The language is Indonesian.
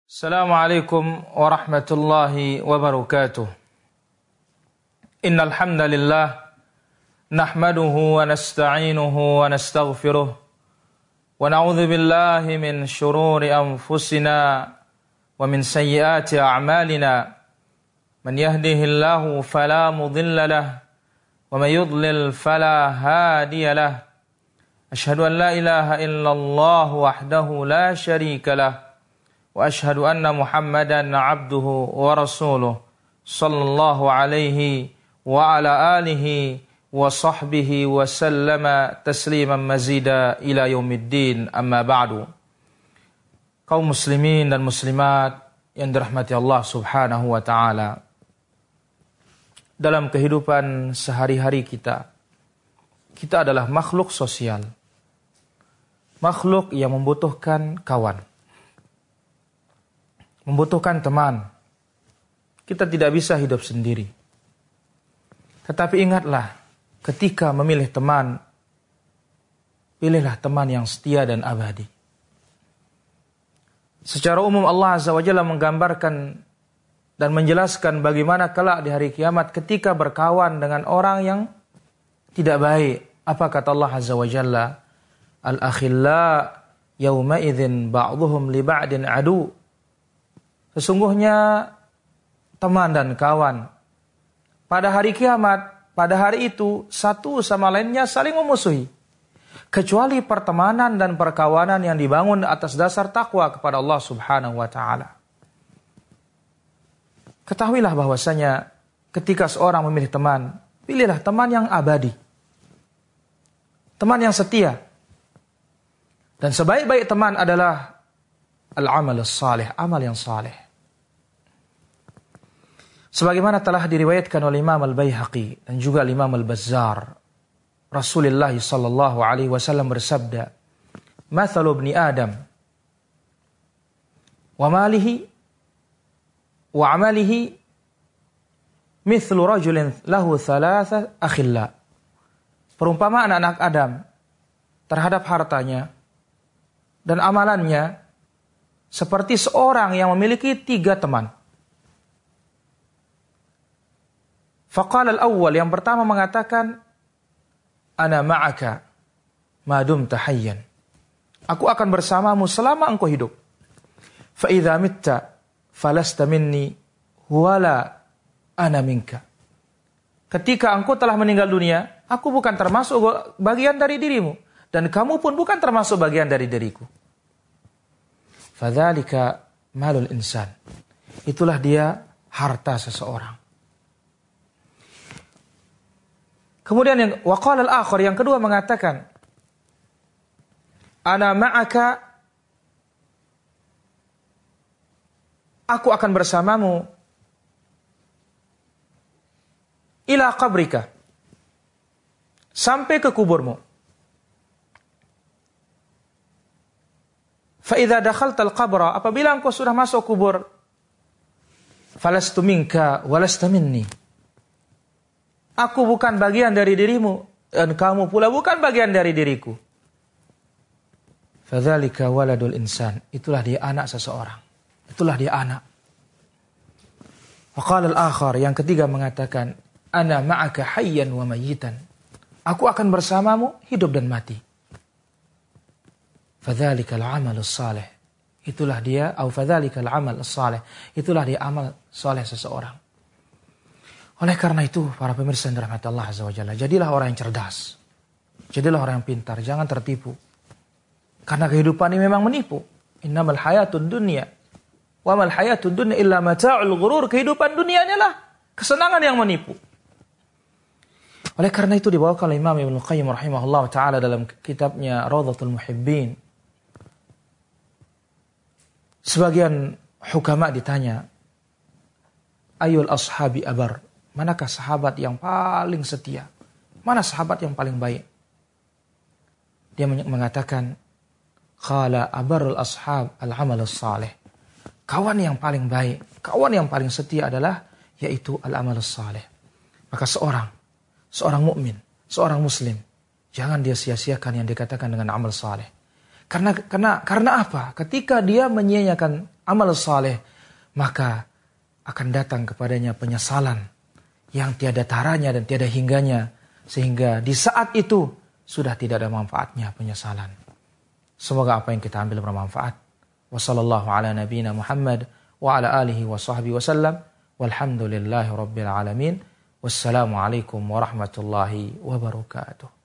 Assalamualaikum warahmatullahi wabarakatuh. Innal hamdalillah nahmaduhu wa nasta'inuhu wa nastaghfiruh wa na'udzu billahi min shururi anfusina wa min sayyiati a'malina. Man yahdihillahu fala mudilla lahu wa man yudlil fala hadiya lahu. Asyhadu an la ilaha illallah wahdahu la syarika lahu. Wa ashhadu anna Muhammadan abduhu wa rasuluh sallallahu alaihi wa ala alihi wa sahbihi wa sallama tasliman mazida ila yaumiddin, amma ba'du. Kaum muslimin dan muslimat yang dirahmati Allah subhanahu wa ta'ala, dalam kehidupan sehari-hari kita adalah makhluk sosial, makhluk yang membutuhkan kawan, membutuhkan teman. Kita tidak bisa hidup sendiri. Tetapi ingatlah, ketika memilih teman, pilihlah teman yang setia dan abadi. Secara umum Allah Azza wa Jalla menggambarkan dan menjelaskan bagaimana kelak di hari kiamat ketika berkawan dengan orang yang tidak baik. Apa kata Allah Azza wa Jalla? Al-akhilla yawma idzin ba'dhuhum li ba'din adu. Sesungguhnya teman dan kawan pada hari kiamat, pada hari itu satu sama lainnya saling memusuhi, kecuali pertemanan dan perkawanan yang dibangun atas dasar takwa kepada Allah Subhanahu wa taala. Ketahuilah bahwasanya ketika seorang memilih teman, pilihlah teman yang abadi, teman yang setia. Dan sebaik-baik teman adalah al-amal as-salih, amal yang saleh. Sebagaimana telah diriwayatkan oleh Imam Al-Baihaqi dan juga Imam Al-Bazzar, Rasulullah sallallahu alaihi wasallam bersabda, "Mathalu ibni Adam wa malihi wa amalihi mithlu rajulin lahu thalatha akhilla." Perumpamaan anak Adam terhadap hartanya dan amalannya seperti seorang yang memiliki 3 teman. Faqala al-awwal, yang pertama mengatakan, ana ma'aka ma dumta hayyan. Aku akan bersamamu selama engkau hidup. Fa idza mitta falasta minni wala ana minka. Ketika engkau telah meninggal dunia, aku bukan termasuk bagian dari dirimu dan kamu pun bukan termasuk bagian dari diriku. Fadzalika malul insan. Itulah dia harta seseorang. Kemudian yang waqala al-akhar, yang kedua mengatakan, ana ma'aka, aku akan bersamamu ila qabrika, sampai ke kuburmu. Fa idza dakhalta al-qabra, apabila engkau sudah masuk kubur, falastu minka walasta minni. Aku bukan bagian dari dirimu dan kamu pula bukan bagian dari diriku. Fadzalika waladul insan. Itulah dia anak seseorang. Itulah dia anak. Waqala al-akhar, yang ketiga mengatakan, ana ma'aka hayyan wa mayyitan. Aku akan bersamamu hidup dan mati. Fadzalika al-amalus salih. Itulah dia, atau fadzalika al-amal as-salih. Itulah dia amal saleh seseorang. Oleh karena itu, para pemirsa yang dirahmati Allah Azza wa Jalla, jadilah orang yang cerdas. Jadilah orang yang pintar, jangan tertipu. Karena kehidupan ini memang menipu. Innamal hayatud dunya wa mal hayatud dunya illa mata'ul ghurur. Kehidupan dunianya lah kesenangan yang menipu. Oleh karena itu dibawakan oleh Imam Ibnu Qayyim rahimahullah taala dalam kitabnya Rawdatul Muhibbin. Sebagian hukama ditanya, ayul ashabi abar, manakah sahabat yang paling setia? Mana sahabat yang paling baik? Dia mengatakan, qala abarul ashab al-amal as-salih. Kawan yang paling baik, kawan yang paling setia adalah yaitu al-amal as-salih. Maka seorang mukmin, seorang muslim, jangan dia sia-siakan yang dikatakan dengan amal saleh. Karena apa? Ketika dia menyia-nyiakan amal saleh, maka akan datang kepadanya penyesalan yang tiada taranya dan tiada hingganya, sehingga di saat itu sudah tidak ada manfaatnya penyesalan. Semoga apa yang kita ambil bermanfaat. Wassallallahu ala nabiyyina Muhammad wa ala alihi wa sahbihi wasallam. Walhamdulillahi rabbil alamin. Wassalamualaikum warahmatullahi wabarakatuh.